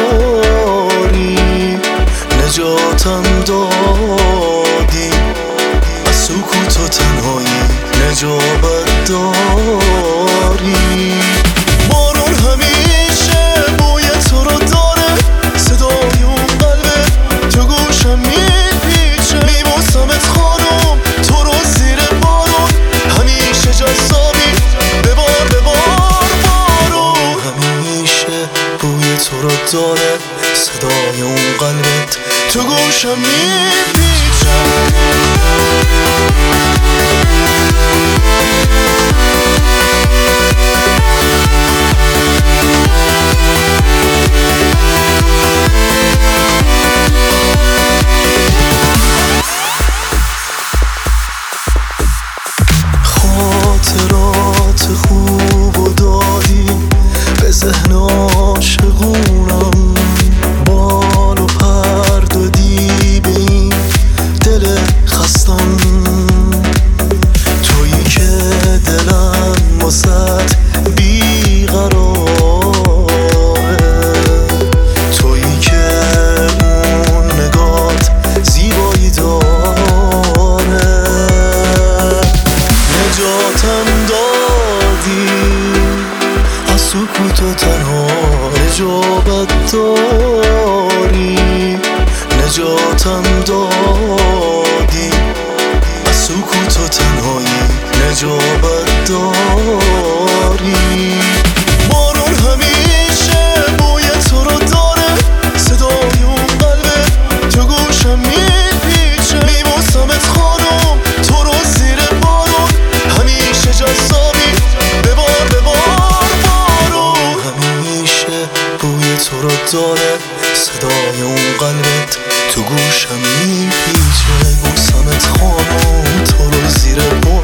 نجاتم دادی از سکوت و تنهایی، نجابت داری. بارون همیشه بوی تو رو داره، صدای اون قلبت تو گوشم میپیچه. میبوسمت خانم تو رو زیر بارون، همیشه جذابی ببار ببار بارون. همیشه بوی تو رو داره، صدای اون قلبت تو گوشم میپیچه. خاطرات خوب و دادی به ذهن عاشقونم، بال و پر دادی به این دل خستم. تویی که دلم واسط بیقراره، تویی که اون نگات زیبایی داره. نجاتم دادی از سکوت و تنها، نجابت داری. نجاتم دادی از سکوت و تنهایی، نجابت داری. بارون همیشه بوی تو رو داره، صدای اون قلبت تو گوشم میپیچه. میبوسمت خانم تو رو زیر بارون، همیشه جذابی ببار ببار بارون. همیشه بوی تو رو داره، صدای اون قلبت تو گوشم میپیچه. بوسمت خانم تو رو زیر بارون،